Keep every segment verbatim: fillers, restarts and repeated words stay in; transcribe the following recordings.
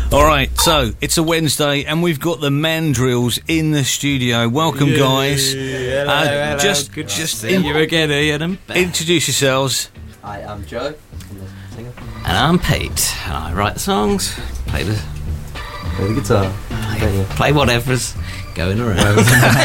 All right, so it's a Wednesday and we've got the Mandrills in the studio. Welcome, Yay. guys. Hello, uh, hello. Just, Good just to see you again, Ian. And introduce yourselves. I am Joe. I'm the singer. And I'm Pete. I write the songs, play the Play the guitar. play, play whatever's going around.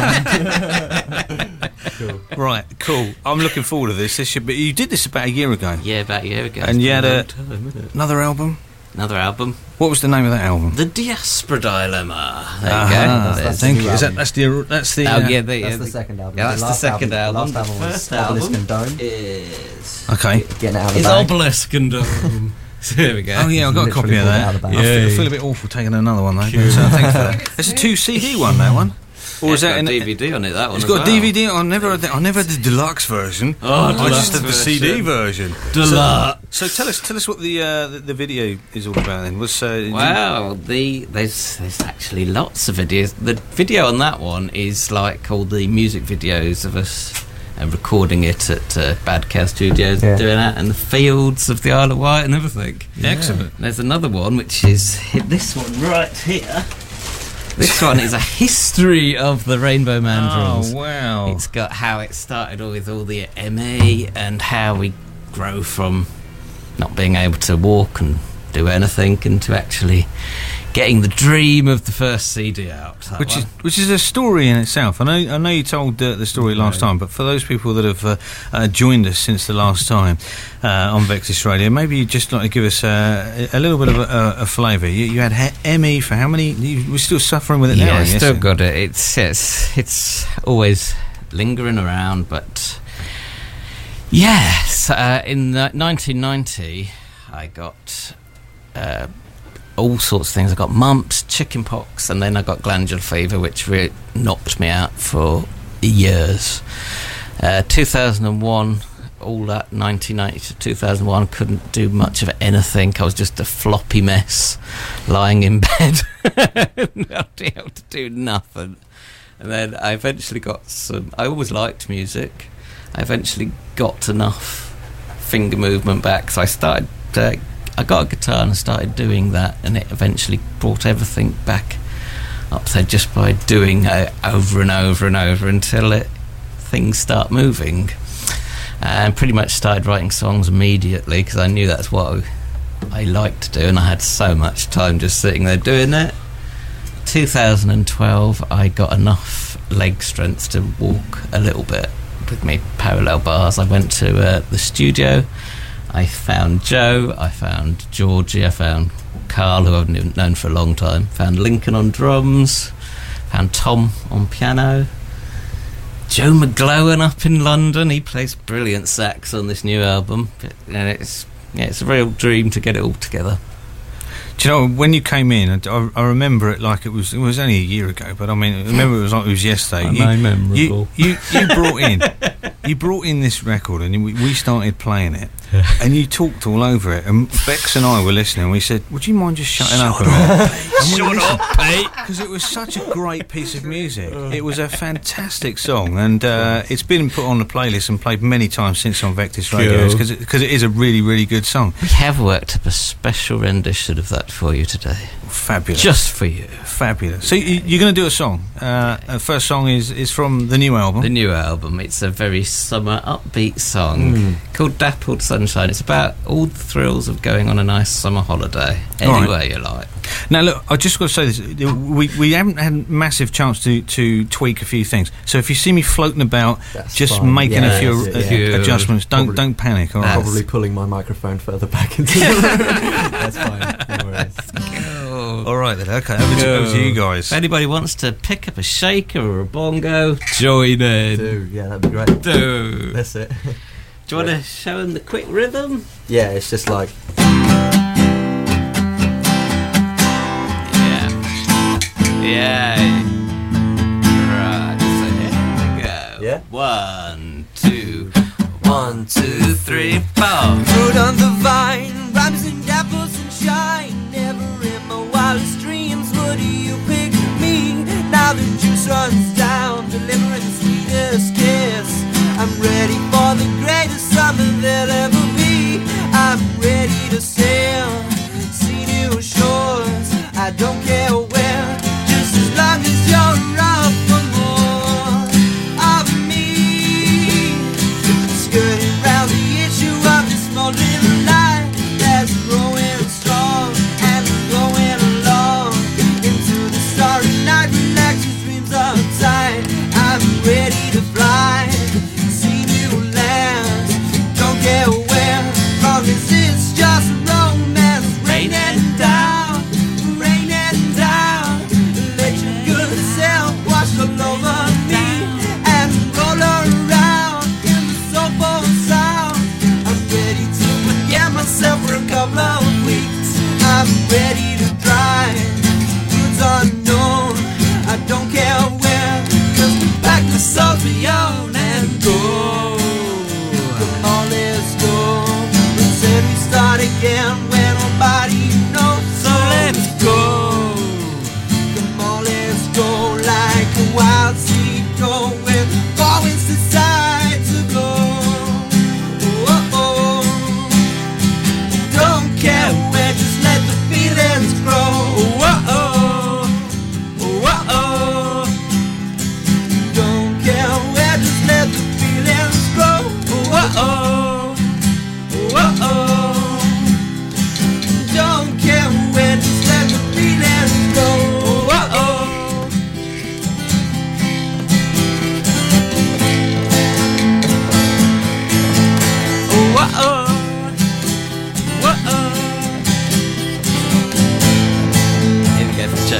Cool. Right, cool. I'm looking forward to this. This should be. You did this about a year ago. Yeah, about a year ago. And you had a- It's been long time, isn't it? Another album. Another album, What was the name of that album? The Diaspora Dilemma. There you Ah, go. That's- There's- that's thank the you. new Is that album. that's the that's the? Oh uh, yeah, the, That's yeah, the the second album. Yeah, that's the the last second album. album. The last album The was first Obelisk album and Dome. is Okay. Getting it out of the is bag. Obelisk and Dome. So there we go. Oh yeah, I've got a Literally copy of pulled it that. out of the bag. I, feel, I Yay. feel a bit awful taking another one though. But, uh, thank you for that. It's a two C D one, that one. Or is It's that got in D V D on it? That one. It's as got well. a D V D. I never had the, I never had the deluxe version. Oh, I deluxe just had the C D version. Deluxe. So, so tell us, tell us what the, uh, the the video is all about. Then was uh, you- Wow, the there's there's actually lots of videos. The video on that one is like all the music videos of us uh, recording it at uh, Bad Cow Studios, Yeah. doing that, and the fields of the Isle of Wight and everything. Excellent. There's another one which is hi- this one right here. This one is a history of the Rainbow Mandrills. Oh wow! It's got how it started with all the M E and how we grow from not being able to walk and do anything into actually getting the dream of the first C D out. that Which one. is which is a story in itself. I know I know you told uh, the story last time, but for those people that have uh, uh, joined us since the last time uh, on Vectis Radio, maybe you'd just like to give us uh, a little bit of a, a flavour. You, you had he- M E for how many? You were still suffering with it now. yeah, I guess. still got it. It's it's it's always lingering around, but yes, uh, in uh, nineteen ninety, I got. Uh, all sorts of things. I got mumps, chicken pox, and then I got glandular fever, which really knocked me out for years. Uh, two thousand one, all that nineteen ninety to two thousand one, couldn't do much of anything. I was just a floppy mess, lying in bed, not being able to do nothing. And then I eventually got some. I always liked music. I eventually got enough finger movement back, so I started. Uh, I got a guitar and started doing that, and it eventually brought everything back up there just by doing it over and over and over until it things start moving. And pretty much started writing songs immediately because I knew that's what I, I liked to do, and I had so much time just sitting there doing it. two thousand twelve, I got enough leg strength to walk a little bit with me parallel bars. I went to uh, the studio. I found Joe, I found Georgie, I found Carl, who I've kn- known for a long time, found Lincoln on drums, found Tom on piano, Joe McGlowan up in London, he plays brilliant sax on this new album, and it's yeah, it's a real dream to get it all together. Do you know when you came in? I, I remember it like it was. It was only a year ago, but I mean, I remember it was like it was yesterday. Am you, I memorable? You, you, you brought in, you brought in this record, and we, we started playing it, and you talked all over it. And Bex and I were listening. And we said, "Would you mind just shutting up a minute?" Shut up, Pete! Because it was such a great piece of music. It was a fantastic song, and uh, it's been put on the playlist and played many times since on Vectis Radio because it, 'cause it is a really, really good song. We have worked up a special rendition of that for you today. Fabulous. Just for you. Fabulous. So you, you're going to do a song. Uh, the first song is, is from the new album. The new album. It's a very summer upbeat song Mm. called Dappled Sunshine. It's about all the thrills of going on a nice summer holiday All right. anywhere you like. Now, look, I just got to say this. We we haven't had a massive chance to, to tweak a few things. So if you see me floating about, That's just fine. making Yeah, a few that's uh, it, yeah. adjustments, don't Probably- don't panic. All right. That's- Probably pulling my microphone further back into the room. That's fine. No worries. Oh. All right then. Okay, over to, over to you guys. If anybody wants to pick up a shaker or a bongo, join in. Do, yeah, that'd be great. Do. That's it. Do you want to show them the quick rhythm? Yeah, it's just like Yeah. Yeah. Right. So here we go. Yeah. One, two, one, two, three, four. Fruit on the vine, rhymes and apples and shine. Never in my wildest dreams would you pick me. Now the juice runs down, delivering the sweetest kiss. I'm ready for the greatest summer there'll ever be. I'm ready to sail, see new shores.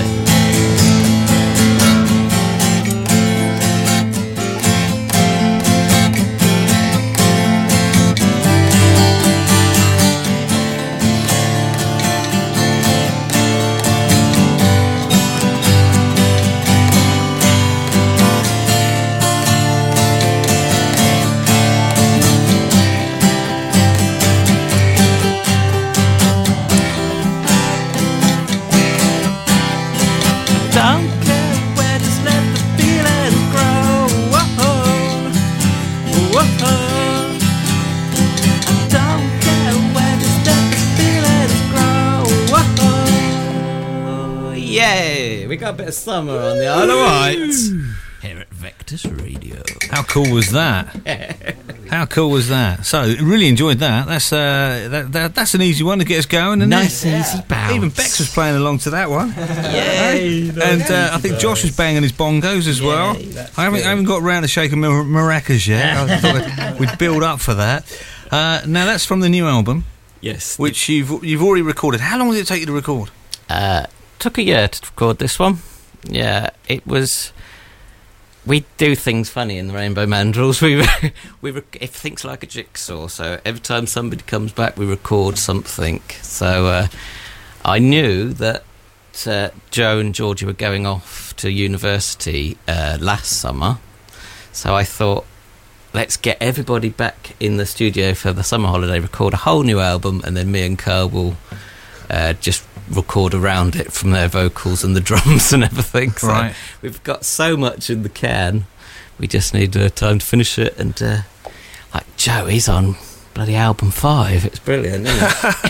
We got a bit of summer on the Isle of Wight here at Vectis Radio. How cool was that? How cool was that? So, really enjoyed that. That's uh, that, that that's an easy one to get us going, isn't nice it? easy bounce. Even Bex was playing along to that one. Yay! And uh, I think Josh was banging his bongos as well. I haven't, I haven't got around to shaking mar- maracas yet. I thought we'd build up for that. Uh, now that's from the new album. Yes. Which you've you've already recorded. How long did it take you to record? Uh, took a year to record this one. Yeah, it was. We do things funny in the Rainbow Mandrels. We we rec- everything's like a jigsaw. So every time somebody comes back, we record something. So uh, I knew that uh, Joe and Georgie were going off to university uh, last summer. So I thought, let's get everybody back in the studio for the summer holiday, record a whole new album, and then me and Carl will uh, just record around it from their vocals and the drums and everything. So right. We've got so much in the can, we just need uh, time to finish it. And uh, like Joe, he's on bloody album five. It's brilliant, isn't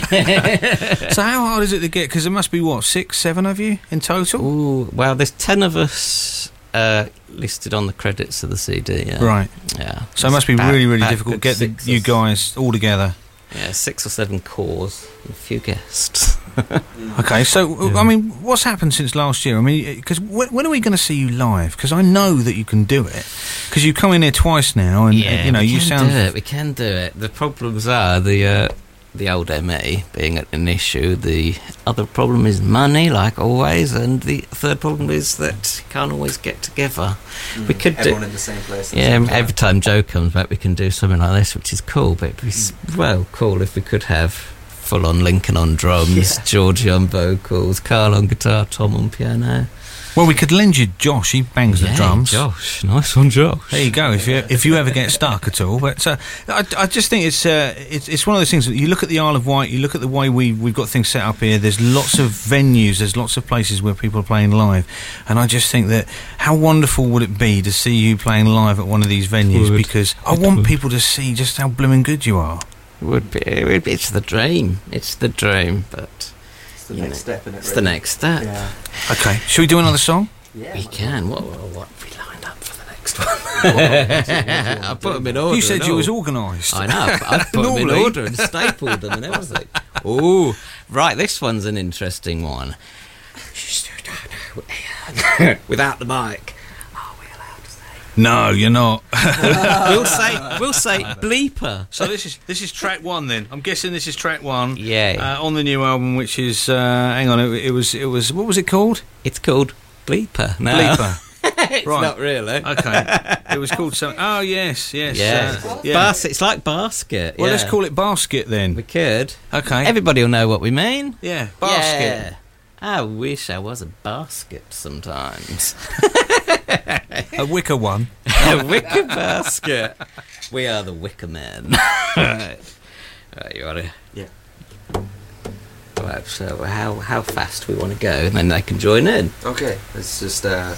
it? So how hard is it to get? Because there must be, what, six, seven of you in total? Ooh, well, there's ten of us uh, listed on the credits of the C D. Yeah. Right. Yeah. So it must be about, really, really difficult to get the, you guys all together. Yeah, six or seven cores, a few guests. Okay, so, yeah. I mean, what's happened since last year? I mean, because when, when are we going to see you live? Because I know that you can do it. Because you come in here twice now, and, yeah, you know, we you can sound... do it, we can do it. The problems are the uh, the old M E being an issue. The other problem is money, like always. And the third problem is that you can't always get together. Mm, we could everyone do, in the same place. Yeah, same every time Joe comes back, we can do something like this, which is cool. But it'd be, mm. well, cool if we could have full-on Lincoln on drums, yeah. Georgie on vocals, Carl on guitar, Tom on piano. Well, we could lend you Josh. He bangs yeah, the drums. Josh, nice one, Josh. There you go. If you if you ever get stuck at all, but uh, I, I just think it's uh, it's it's one of those things that you look at the Isle of Wight. You look at the way we we've got things set up here. There's lots of venues. There's lots of places where people are playing live, and I just think that how wonderful would it be to see you playing live at one of these venues? Would. Because I want people to see just how blooming good you are. Would be, it would be. It's the dream. It's the dream, but it's the next know, step in it. It's really. the next step. Yeah. Okay, shall we do another song? Yeah, we can. What, what, what have we lined up for the next one? I put them in order. You said you was organised. I know. I put them in order and stapled them and everything. Oh, right. This one's an interesting one. Without the mic. Are we allowed to say? No, you're not. we'll say. We'll say bleeper. So this is this is track one then. I'm guessing this is track one. Yeah. Uh, on the new album, which is uh, hang on, it, it was it was what was it called? It's called Bleeper. No. Bleeper. It's right. not really. Okay. It was called something. Oh yes, yes. Yeah. Uh, yeah. Bas- it's like basket. Well, yeah. let's call it basket then. We could. Okay. Everybody will know what we mean. Yeah. Basket. Yeah. I wish I was a basket sometimes. A wicker one. A wicker basket. We are the wicker men. Right. Right, you want to? Yeah. Right, so how how fast we want to go, and then they can join in. Okay, let's just uh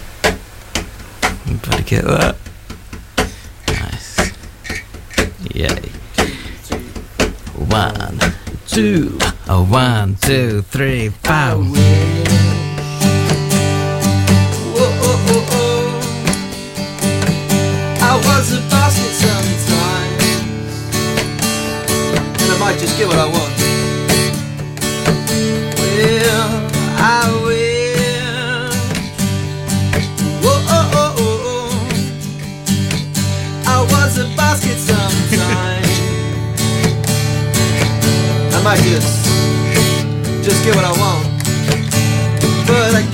Better get that. Nice. Yay. One, two, oh, one, two, three, four. Whoa, oh, oh, oh. I was a basket sometimes, and I might just get what I want. Well, I will. Whoa, oh, oh, oh, oh. I was a basket sometimes. I might just, just get what I want. But I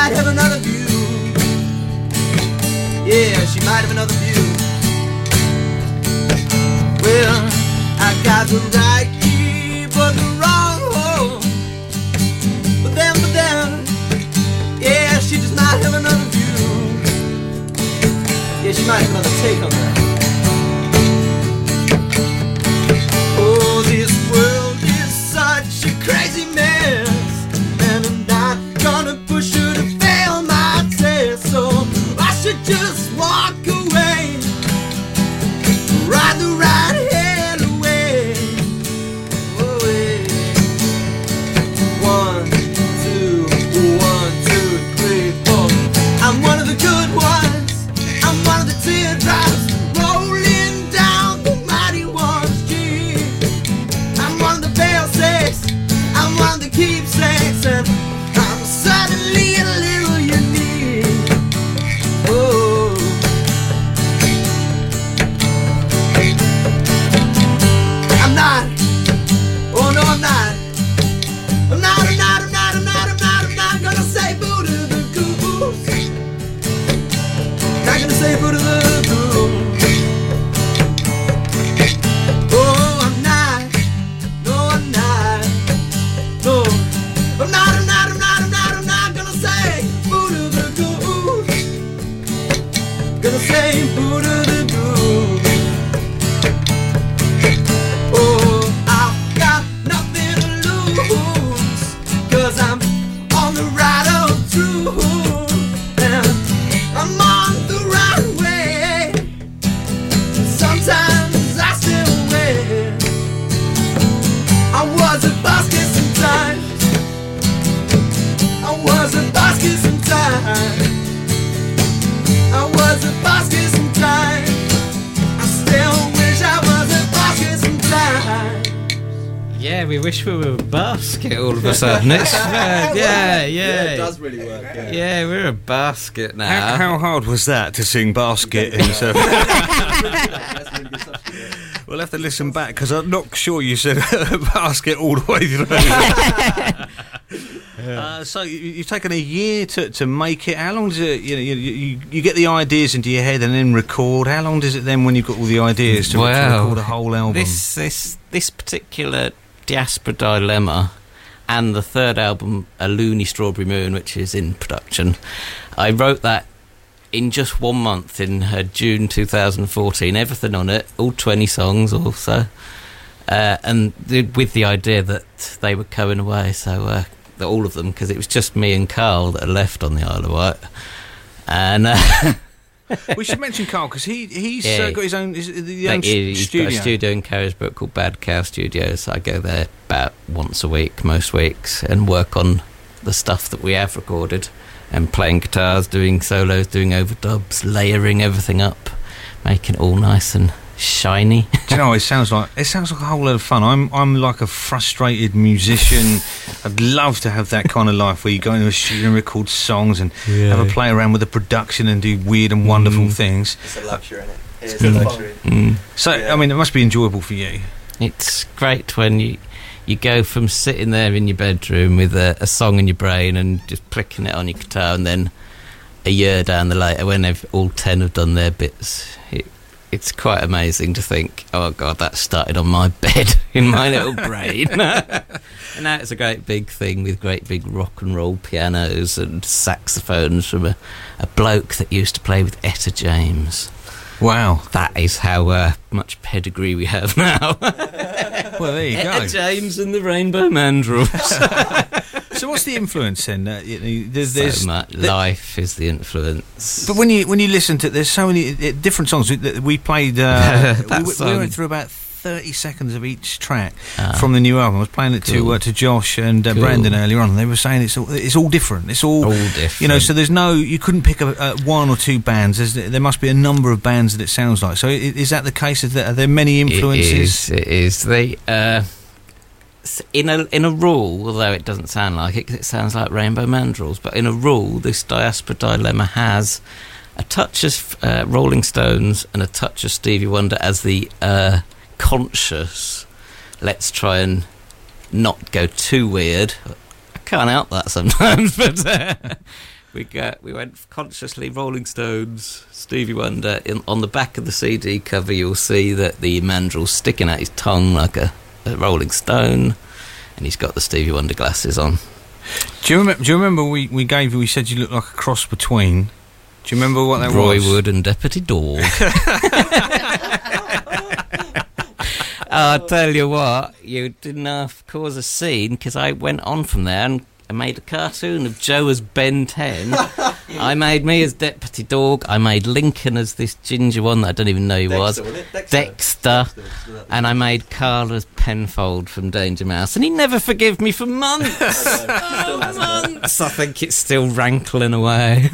might have another view. Yeah, she might have another view. Well, I got the right key, but the wrong hole. But then, but then, yeah, she just might have another view. Yeah, she might have another take on that. Oh, this world is such a crazy mess, and I'm not gonna push her to fail my test, so I should just walk away, ride the right hand away. Away. One, two, one, two, three, four. I'm one of the good ones. I'm one of the teardrops rolling down the mighty ones. Gee, I'm one of the fail-safes. I'm one of the keepsakes, and I'm suddenly a little unique. Oh, I'm not. Oh no, I'm not. I'm not. I'm not. I'm not. I'm not. I'm not. I'm not gonna say boo to the goose. Not gonna say boo to the goose. Oh, I'm not. No, I'm not. No, I'm not. I'm not. I'm not. I'm not. I'm not gonna say boo to the goose. Gonna say boo to the goose. Oh, I've got nothing to lose, 'cause I'm on the right of truth, and I'm on the right way. Sometimes I still wait. I was a basket sometimes. I was a basket sometimes. I was a basket sometimes. I still wish I was a basket sometimes. Yeah, we wish we were a basket all of a sudden. It's, uh, yeah, yeah. it does really work. Yeah. Yeah, we're a basket now. How, how hard was that to sing Basket? In so- That's really good stuff. Yeah. We'll have to listen back because I'm not sure you said Basket all the way through. Uh, so you, you've taken a year to, to make it. How long does it? You know, you, you you get the ideas into your head and then record. How long does it then when you've got all the ideas to, to Well, record a whole album? This this this particular Diaspora Dilemma and the third album, A Loony Strawberry Moon, which is in production, I wrote that in just one month, in uh, June two thousand fourteen. Everything on it, all twenty songs also, uh, and th- with the idea that they were going away, so uh, that all of them, because it was just me and Carl that are left on the Isle of Wight, and. Uh, We should mention Carl because he he's Yeah. uh, got his own, his, the Like, own he- he's studio. got a studio in Carisbrooke called Bad Cow Studios. I go there about once a week, most weeks, and work on the stuff that we have recorded, and playing guitars, doing solos, doing overdubs, layering everything up, making it all nice and shiny. Do you know, it sounds like it sounds like a whole lot of fun. I'm I'm like a frustrated musician. I'd love to have that kind of life where you go into a studio and record songs and have a play around with the production and do weird and wonderful Mm. things. It's a luxury, isn't it? It is Mm. a luxury. Mm. So Yeah. I mean, it must be enjoyable for you. It's great when you you go from sitting there in your bedroom with a, a song in your brain and just plicking it on your guitar, and then a year down the later, when they've all ten have done their bits, it, it's quite amazing to think, oh God, that started on my bed in my little brain. And now it's a great big thing with great big rock and roll pianos and saxophones from a, a bloke that used to play with Etta James. Wow. That is how uh, much pedigree we have now. Well, there you Etta go. James and the Rainbow Mandrels. So what's the influence then? Uh, you know, there's, there's So much. the- Life is the influence. But when you when you listen to, there's so many uh, different songs that we played. Uh, That we, we song. went through about thirty seconds of each track Ah. from the new album. I was playing it Cool. to uh, to Josh and uh, Cool. Brandon earlier on, and they were saying it's all, it's all different. It's all, all different. you know. So there's no, you couldn't pick a, uh, one or two bands. There's, there must be a number of bands that it sounds like. So i- is that the case? Is there, are there many influences? It is. It is. They, uh, s- in a in a rule, although it doesn't sound like it, 'cause it sounds like Rainbow Mandrels, but in a rule, this Diaspora Dilemma has a touch of uh, Rolling Stones and a touch of Stevie Wonder as the uh, conscious. Let's try and not go too weird. I can't help that sometimes, but uh, we got we went consciously Rolling Stones, Stevie Wonder. In, on the back of the C D cover, you'll see that the mandrel's sticking out his tongue like a, a Rolling Stone, and he's got the Stevie Wonder glasses on. Do you remember? Do you remember we, we gave you? We said you looked like a cross between. Do you remember what that Roy was? Roy Wood and Deputy Dog. I'll tell you what, you didn't have to cause a scene, because I went on from there and I made a cartoon of Joe as Ben ten. I made me as Deputy Dog. I made Lincoln as this ginger one that I don't even know who was. Dexter, Dexter. Dexter. Dexter. And I made Carl as Penfold from Danger Mouse. And he never forgave me for months. oh, months. I think it's still rankling away.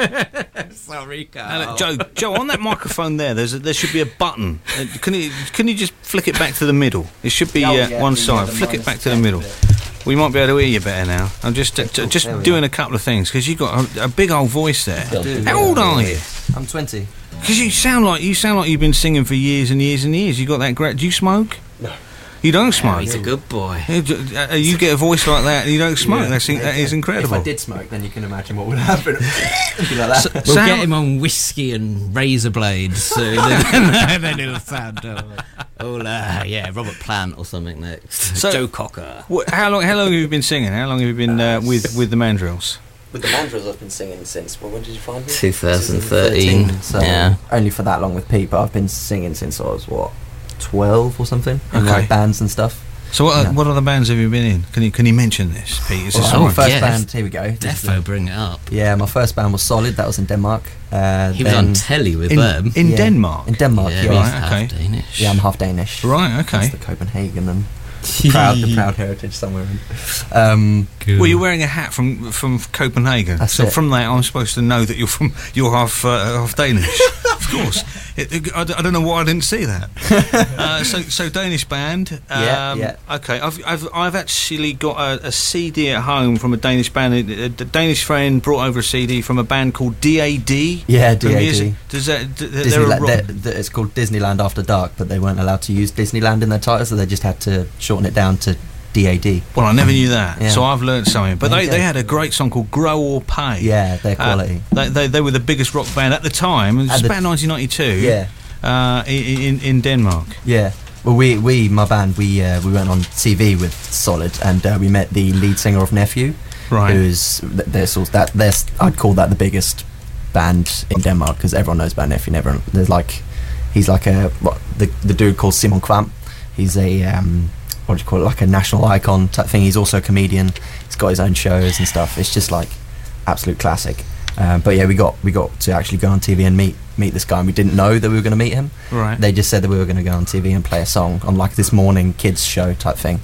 Sorry, Carl. Uh, Joe, Joe, on that microphone there, there's a, there should be a button. Uh, can you can you just flick it back to the middle? It should be Oh, uh, yeah, one yeah, side. the Flick it minus back to the ten middle. bit. We might be able to hear you better now. I'm just uh, cool. just There we doing are. a couple of things because you got a, a big old voice there. do. How old are you? I'm twenty. Because you sound like you sound like you've been singing for years and years and years. You got that great. Do you smoke? No. You don't Oh, smoke. he's a good boy. Yeah, d- uh, you get a voice like that and you don't smoke. Yeah. That's in- that is incredible. If I did smoke, then you can imagine what would happen. It'd be like that. So- We'll Sound- get him on whiskey and razor blades soon, and then it'll sound. Uh, oh, uh, yeah, Robert Plant or something next. So- Joe Cocker. What, how long? How long have you been singing? How long have you been uh, with with the Mandrills? With the Mandrills, I've been singing since. Well, when did you find me? twenty thirteen. So Yeah. only for that long with Pete, but I've been singing since I was what, twelve or something, in Okay. like bands and stuff. So what? Yeah. What other bands have you been in? Can you can you mention this, Pete? Is this Well, all my right? first yes. band. Here we go. This is Defo, bring it up. the- yeah, my first band was Solid. That was in Denmark. Uh, He was then- on telly with in, them. in Yeah. Denmark. in Denmark. yeah, Yeah, he's right, half okay. Danish. yeah, I'm half Danish. Right. That's Okay. the Copenhagen and proud, the proud heritage somewhere. In. Um, Well, you're wearing a hat from from Copenhagen, That's so it. from that I'm supposed to know that you're from you're half uh, half Danish. Of course, it, it, I, d- I don't know why I didn't see that. uh, so so Danish band. Um, Yeah, yeah. Okay, I've I've I've actually got a, a C D at home from a Danish band. A, a Danish friend brought over a C D from a band called D A D. yeah, The D A music- D. Does that? D- they're a Disneyland, rock- they're- they're- it's called Disneyland After Dark, but they weren't allowed to use Disneyland in their title, so they just had to shorten it down to D A D. Well, I never knew that, Yeah. so I've learnt something. But There they, you they go. had a great song called "Grow or Pay." Yeah, their Uh, quality. they, they they were the biggest rock band at the time. It was At the- about nineteen ninety-two. yeah, Uh, in, in in Denmark. yeah. Well, we, we my band, we uh, we went on T V with Solid, and uh, we met the lead singer of Nephew, Right. who's th- they're sort of that they're, I'd call that the biggest band in Denmark because everyone knows about Nephew. Everyone, there's like he's like a what, the the dude called Simon Kvam. He's a um, what do you call it? Like a national icon type thing. He's also a comedian. He's got his own shows and stuff. It's just like absolute classic. Um, but yeah, we got we got to actually go on T V and meet meet this guy, and we didn't know that we were going to meet him. Right. They just said that we were going to go on T V and play a song on like this morning kids show type thing.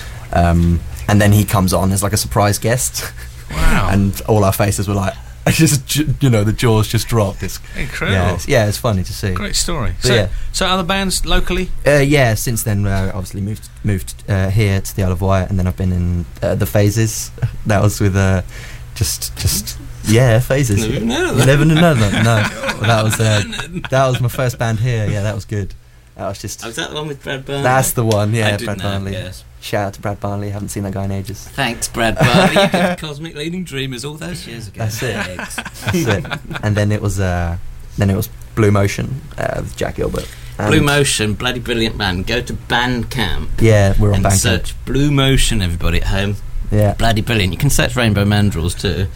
Um, and then he comes on as like a surprise guest. Wow. And all our faces were like, just you know, the jaws just dropped. It's Incredible. yeah, it's, yeah, it's funny to see. Great story. But So, yeah. so other bands locally? Uh, yeah, since then, uh, obviously moved moved uh, here to the Isle of Wight, and then I've been in uh, the Phases. That was with uh, just just yeah, Phases. Never even heard of You that. never know that. No, well, that was uh, that was my first band here. Yeah, that was good. That was just Oh, was that the one with Brad Barney? that's the one. Yeah, I did Brad know, Barnley. yes. Shout out to Brad Barnley. Haven't seen that guy in ages. Thanks, Brad Barney. You did Cosmic Leading Dreamers all those years ago. That's it. Thanks. That's it. And then it was uh, then it was Blue Motion uh, with Jack Gilbert. And Blue Motion, bloody brilliant band. Go to Bandcamp Yeah, we're on and Bandcamp. search Blue Motion, everybody at home. Yeah. Bloody brilliant. You can search Rainbow Mandrills too.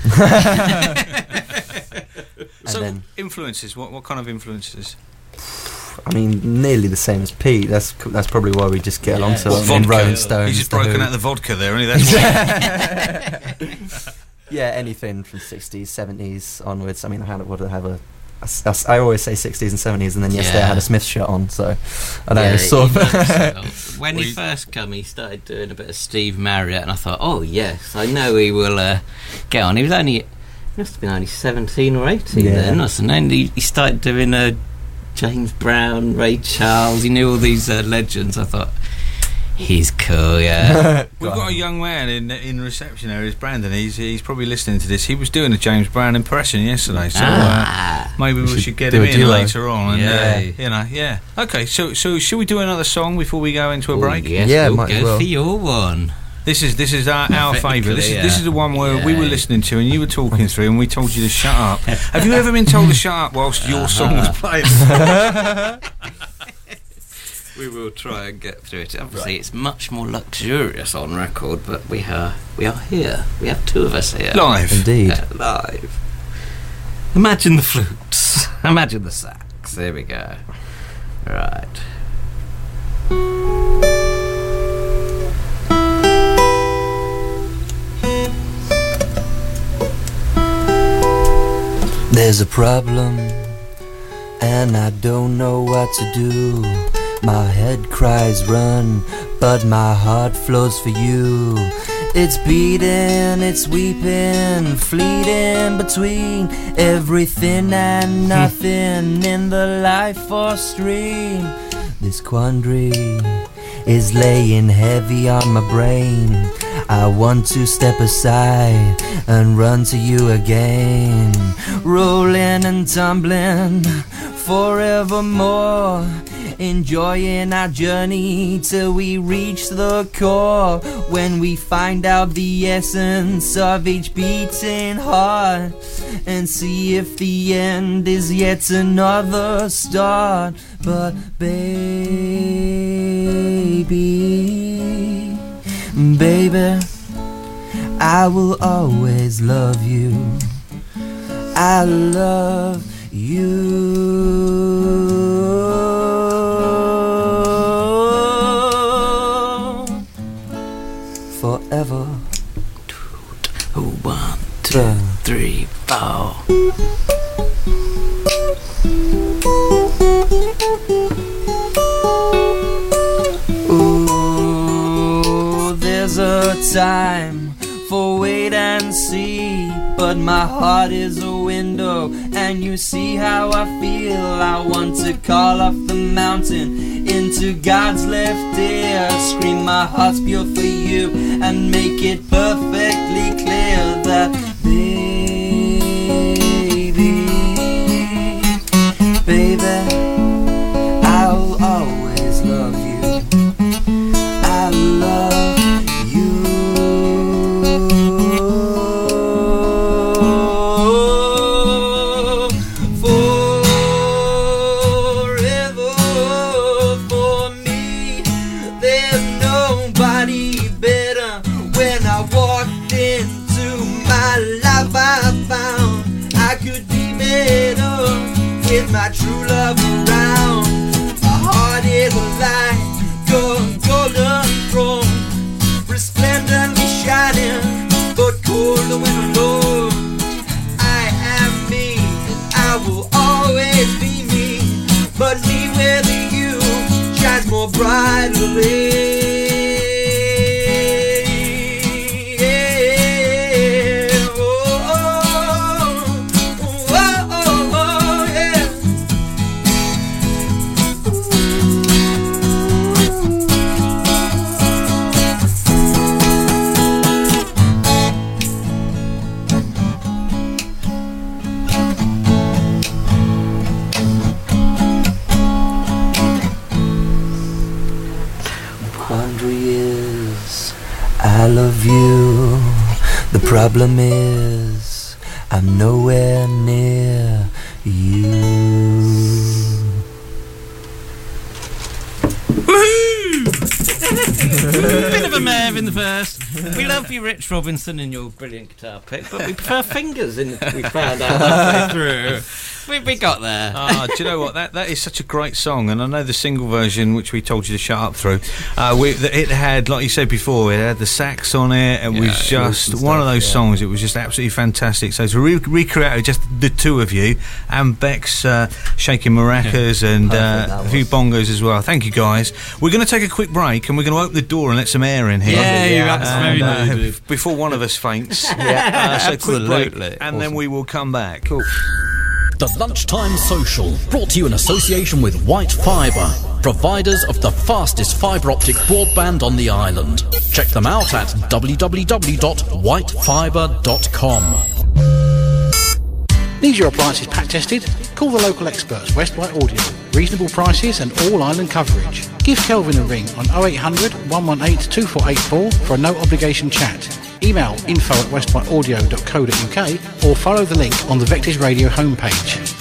And So then influences. What what kind of influences? I mean, nearly the same as Pete. That's that's probably why we just get along Yeah. so What, well. And vodka? Rolling Stones. He's just The broken Who. out the vodka there, only that's why. Yeah, anything from sixties, seventies onwards. I mean, I had what did I have a, a s- a s- I always say sixties and seventies, and then yesterday I had Yeah. a Smith shirt on, so I know Yeah, it's sort he of. knows. When Well, he you- first come, he started doing a bit of Steve Marriott, and I thought, oh yes, I know he will uh, get on. He was only, he must have been only seventeen or eighteen Yeah. then, and then he, he started doing uh, James Brown, Ray Charles. He knew all these uh, legends. I thought, he's cool, yeah. We've got a young man in in reception there. Is Brandon? He's he's probably listening to this. He was doing a James Brown impression yesterday, so uh, ah, maybe we, We should, should get do him a in duo. later on. And, Yeah. uh, you know, yeah. Okay, so so should we do another song before we go into a oh, break? yes, Yeah, we'll might as go well. for your one. This is this is our, our favourite. This is yeah. this is the one where Yeah. we were listening to and you were talking through and we told you to shut up. Have you ever been told to shut up whilst your song was playing? We will try and get through it. Obviously, it's much more luxurious on record, but we are we are here. We have two of us here. Live. Indeed. Yeah, live. Imagine the flutes. Imagine the sax. There we go. Right. There's a problem, and I don't know what to do. My head cries run, but my heart flows for you. It's beating, it's weeping, fleeting between everything and nothing in the life force stream. This quandary is laying heavy on my brain. I want to step aside and run to you again. Rolling and tumbling forevermore, enjoying our journey till we reach the core. When we find out the essence of each beating heart, and see if the end is yet another start. But baby, baby, I will always love you. I love you. Forever. One, two, three, four. Ooh, there's a time for wait and see, but my heart is a window, and you see how I feel. I want to call off the mountain into God's left ear, scream my heart's pure for you, and make it perfectly clear that baby, baby, I'll always love you. I love you. Forever for me, there's nobody better. When I walked into my life, I found I could be better with my true love around. My heart is like a golden throne, resplendently shining, but cold when alone. I am me, and I will always be me, but me with you shines more brightly. I love you. The problem is I'm nowhere near you. Bit of a Merv in the first. We love you, Rich Robinson, and your brilliant guitar pick, but we prefer fingers. In we found out halfway through. We, we got there. Ah, do you know what? That that is such a great song, and I know the single version, which we told you to shut up through. Uh, we, it had, like you said before, it had the sax on it. It Yeah, was just awesome one stuff, of those yeah. songs. It was just absolutely fantastic. So to re- recreate just the two of you and Bex uh, shaking maracas and Perfect, uh, that a few was. bongos as well. Thank you, guys. We're going to take a quick break, and we're going to open the door and let some air in here. Yeah, you And, absolutely uh, needed. before one of us faints. Yeah. Uh, so quick break, Absolutely. and then we will come back. Cool. The Lunchtime Social, brought to you in association with White Fibre, providers of the fastest fibre optic broadband on the island. Check them out at w w w dot white fibre dot com. Need your appliances pack tested? Call the local experts, West White Audio. Reasonable prices and all island coverage. Give Kelvin a ring on oh eight hundred, one one eight, two four eight four for a no obligation chat. Email info at west white audio dot co dot uk or follow the link on the Vectis Radio homepage.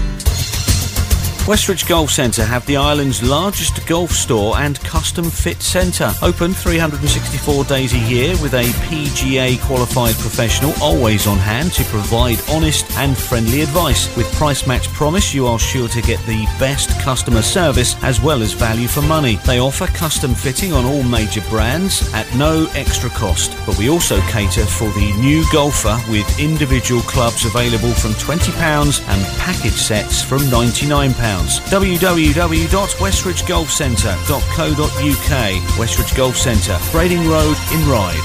Westridge Golf Centre have the island's largest golf store and custom fit centre. Open three hundred sixty-four days a year with a P G A qualified professional always on hand to provide honest and friendly advice. With Price Match Promise, you are sure to get the best customer service as well as value for money. They offer custom fitting on all major brands at no extra cost. But we also cater for the new golfer with individual clubs available from twenty pounds and package sets from ninety-nine pounds. w w w dot westridge golf centre dot co dot uk. Westridge Golf Centre, Brading Road in Ryde.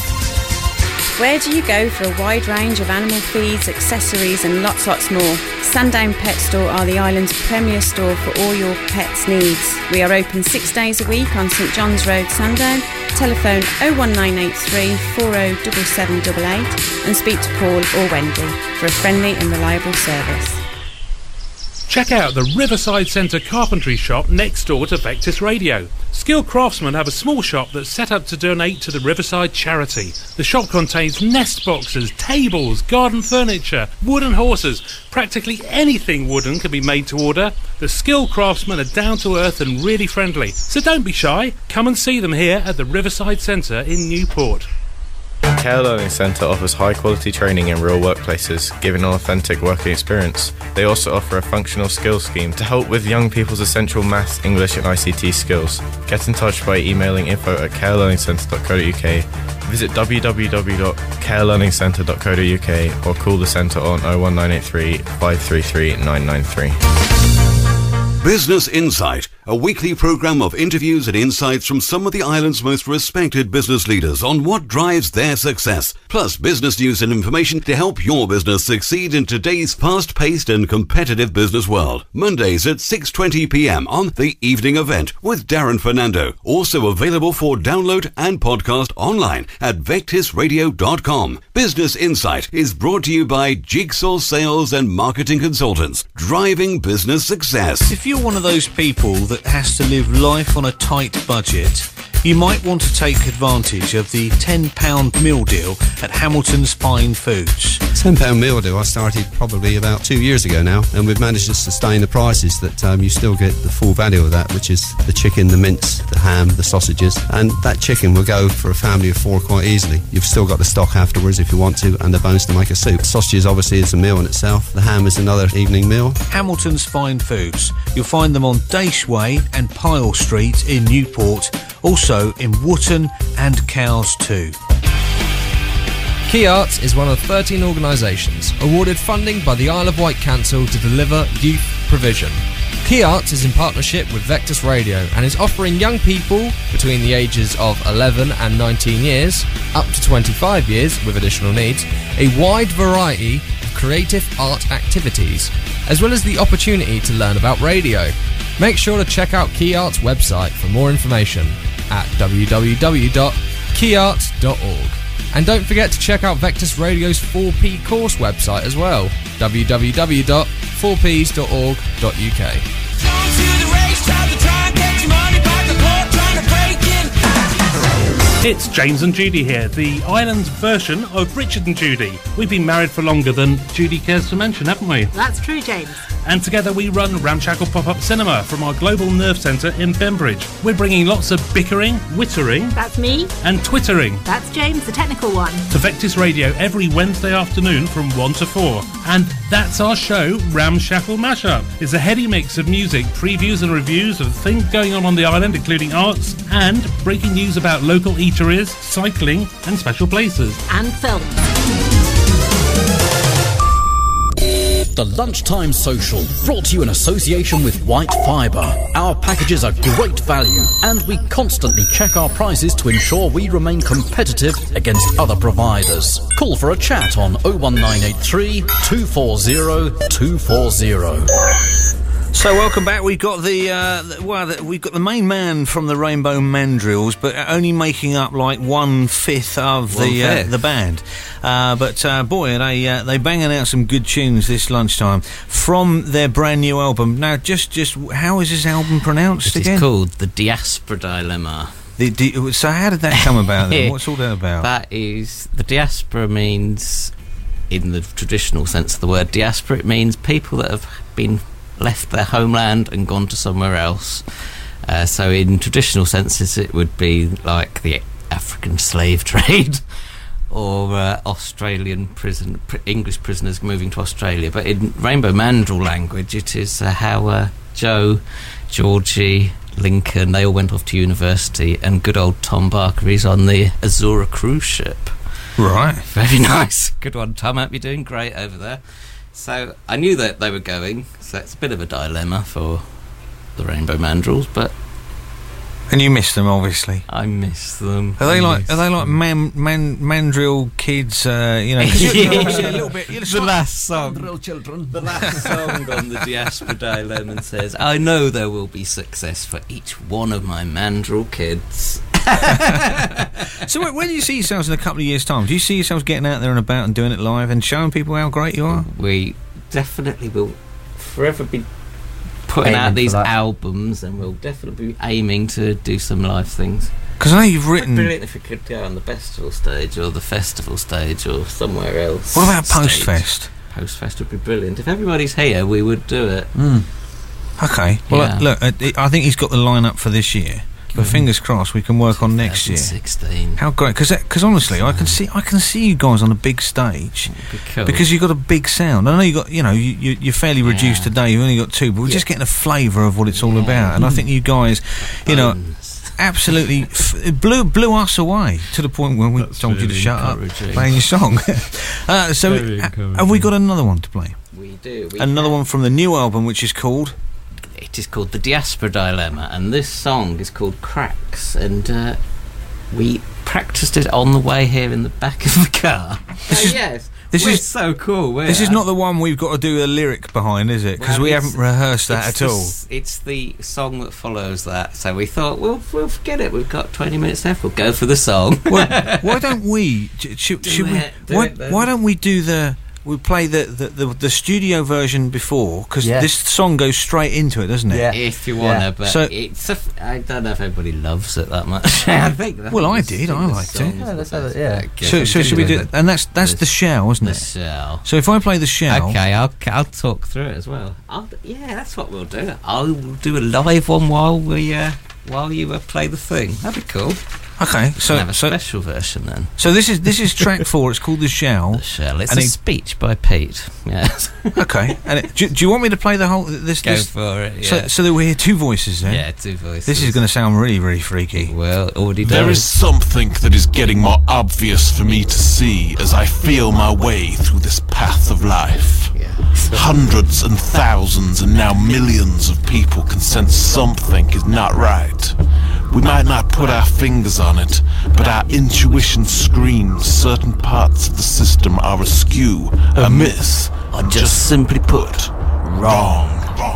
Where do you go for a wide range of animal feeds, accessories and lots lots more? Sundown Pet Store are the island's premier store for all your pets' needs. We are open six days a week on St John's Road, Sundown. Telephone oh one nine eight three, four oh seven seven eight eight and speak to Paul or Wendy for a friendly and reliable service. Check out the Riverside Centre carpentry shop next door to Vectis Radio. Skilled craftsmen have a small shop that's set up to donate to the Riverside charity. The shop contains nest boxes, tables, garden furniture, wooden horses. Practically anything wooden can be made to order. The skilled craftsmen are down to earth and really friendly. So don't be shy. Come and see them here at the Riverside Centre in Newport. Care Learning Centre offers high quality training in real workplaces, giving an authentic working experience. They also offer a functional skills scheme to help with young people's essential maths, English and I C T skills. Get in touch by emailing info at care learning centre dot co dot uk, visit w w w dot care learning centre dot co dot uk or call the centre on oh one nine eight three, five three three, nine nine three. Business Insight, a weekly programme of interviews and insights from some of the island's most respected business leaders on what drives their success, plus business news and information to help your business succeed in today's fast-paced and competitive business world. Mondays at six twenty p m on The Evening Event with Darren Fernando. Also available for download and podcast online at vectis radio dot com. Business Insight is brought to you by Jigsaw Sales and Marketing Consultants, driving business success. If you're one of those people that has to live life on a tight budget, you might want to take advantage of the ten pound meal deal at Hamilton's Fine Foods. ten pound meal deal I started probably about two years ago now, and we've managed to sustain the prices that um, you still get the full value of that, which is the chicken, the mince, the ham, the sausages, and that chicken will go for a family of four quite easily. You've still got the stock afterwards if you want to, and the bones to make a soup. Sausages obviously is a meal in itself. The ham is another evening meal. Hamilton's Fine Foods. You'll find them on Daish Way and Pyle Street in Newport, also in Wootton and Cowes too. Key Arts is one of thirteen organisations awarded funding by the Isle of Wight Council to deliver youth provision. Key Arts is in partnership with Vectis Radio and is offering young people between the ages of eleven and nineteen years, up to twenty-five years with additional needs, a wide variety of creative art activities, as well as the opportunity to learn about radio. Make sure to check out Key Arts' website for more information at w w w dot key arts dot org. And don't forget to check out Vectis Radio's four P course website as well, w w w dot four p s dot org dot u k. It's James and Judy here, the island's version of Richard and Judy. We've been married for longer than Judy cares to mention, haven't we? That's true, James. And together we run Ramshackle Pop-Up Cinema from our Global Nerve Centre in Bembridge. We're bringing lots of bickering, wittering... That's me. ...and twittering. That's James, the technical one. ...to Vectis Radio every Wednesday afternoon from one to four. And that's our show, Ramshackle Mashup. It's a heady mix of music, previews and reviews of things going on on the island, including arts, and breaking news about local eateries, cycling and special places. And films. The Lunchtime Social, brought to you in association with White Fibre. Our packages are great value, and we constantly check our prices to ensure we remain competitive against other providers. Call for a chat on oh one nine eight three, two four zero, two four zero. So welcome back. We've got the, uh, the well, the, we've got the main man from the Rainbow Mandrills, but only making up like one fifth of One the uh, fifth. the band. Uh, but uh, boy, they uh, they banging out some good tunes this lunchtime from their brand new album. Now, just just how is this album pronounced It again? is called The Diaspora Dilemma. The, the, so how did that come about then? What's all that about? That is, the diaspora means, in the traditional sense of the word diaspora, it means people that have been left their homeland and gone to somewhere else. Uh, so in traditional senses it would be like the African slave trade or uh, Australian prison pr- English prisoners moving to Australia. But in Rainbow Mandrill language it is uh, how uh, Joe, Georgie, Lincoln, they all went off to university, and good old Tom Barker is on the Azura cruise ship. Right. Very nice. Good one, Tom. Hope you're doing great over there. So I knew that they were going, so it's a bit of a dilemma for the Rainbow Mandrills, but And you miss them, obviously. I miss them. Are they I like miss are they like man, man mandrill kids? Uh, you know, 'cause you're, you're obviously a little bit. You're the last song. Mandrill children. The last song on the Diaspora Dilemma says, "I know there will be success for each one of my mandrill kids." So where, where do you see yourselves in a couple of years' time? Do you see yourselves getting out there and about and doing it live and showing people how great you are? We definitely will forever be putting Aiming out for these that. albums, and we'll definitely be aiming to do some live things. Because I know you've written. Brilliant if we could go on the festival stage or the festival stage or somewhere else. What about Stage. Postfest? Postfest would be brilliant. If everybody's here, we would do it. Mm. Okay. Well, Yeah. uh, look, uh, I think he's got the lineup for this year. But fingers crossed, we can work on next year. sixteen. How great! Because honestly, I can see I can see you guys on a big stage Be cool. because you've got a big sound. I know you got you know you, you you're fairly reduced Yeah. today. You've only got two, but we're just getting a flavour of what it's all Yeah. about. And I think you guys, you know, Bones. absolutely f- it blew blew us away to the point when we That's told you to really shut up encouraging. playing your song. uh, so Very uh, encouraging. have we got another one to play? We do. We Another have- one from the new album, which is called. It is called The Diaspora Dilemma, and this song is called Cracks, and uh, we practiced it on the way here in the back of the car. This oh, is- yes. this We're is- so cool. This is not the one we've got to do a lyric behind, is it? Because Well, we it's- haven't rehearsed that it's at the all. s- It's the song that follows that. So we thought, well, we'll forget it. We've got twenty minutes left. We'll go for the song. Well, why don't we? j- Should, Do should we? it, do Why, it then. why don't we do the? We play the the, the, the studio version before because Yeah. this song goes straight into it, doesn't it? Yeah. If you wanna, Yeah. but So- it's a f- I don't know if everybody loves it that much. I think. I Well, think I the- did, think I the liked it. song's Yeah, the let's have best it, yeah. bit. So, Yeah, so should we do? it? And that's that's the shell, isn't The it? shell. So if I play the shell, Okay, I'll I'll talk through it as well. I'll, yeah, that's what we'll do. I'll do a live one while we uh, while you uh, play the thing. That'd be cool. okay. So So have a so special version then. so this is this is track four. It's called the shell. The shell. It's And a it- speech by Pete. Yes. Okay. And it, do, do you want me to play the whole this? Go this for it. so Yeah. so that we hear two voices then. yeah, two voices. This is going to sound really really freaky. well already There done. is something that is getting more obvious for me to see as I feel my way through this path of life. Yeah. Hundreds and thousands and now millions of people can sense something is not right. We might not put our fingers on it, but our intuition screams certain parts of the system are askew, amiss, or just simply put, wrong.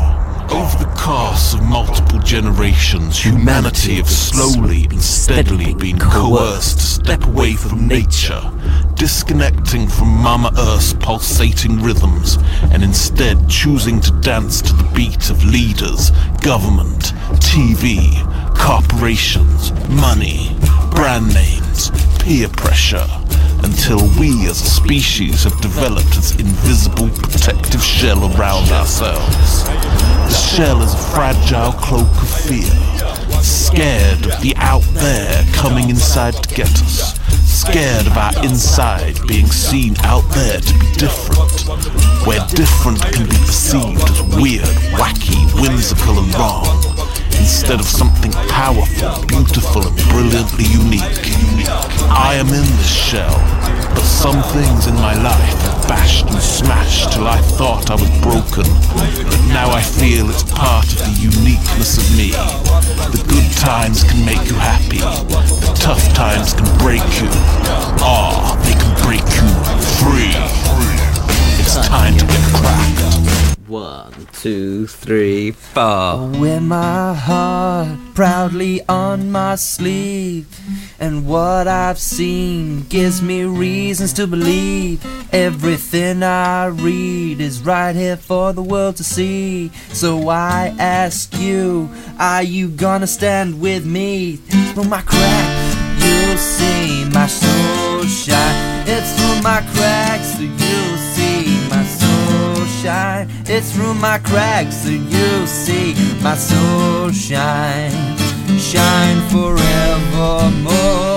Over the course of multiple generations, humanity have slowly and steadily been coerced to step away from nature, disconnecting from Mama Earth's pulsating rhythms, and instead choosing to dance to the beat of leaders, government, T V, corporations, money, brand names, peer pressure, until we as a species have developed this invisible protective shell around ourselves. The shell is a fragile cloak of fear, scared of the out there coming inside to get us, scared of our inside being seen out there to be different, where different can be perceived as weird, wacky, whimsical and wrong, instead of something powerful, beautiful and brilliantly unique. I am in this shell, but some things in my life have bashed and smashed till I thought I was broken, but now I feel it's part of the uniqueness of me. The good times can make you happy, the tough times can break you, or they can break you free. It's time to get cracked. What? One, two, three, four. Wear my heart proudly on my sleeve, and what I've seen gives me reasons to believe everything I read is right here for the world to see. So I ask you, are you gonna stand with me? Through my crack, you'll see my soul shine. It's through my cracks that you'll see my soul shine. It's through my cracks that you'll see my soul shine. Shine forevermore.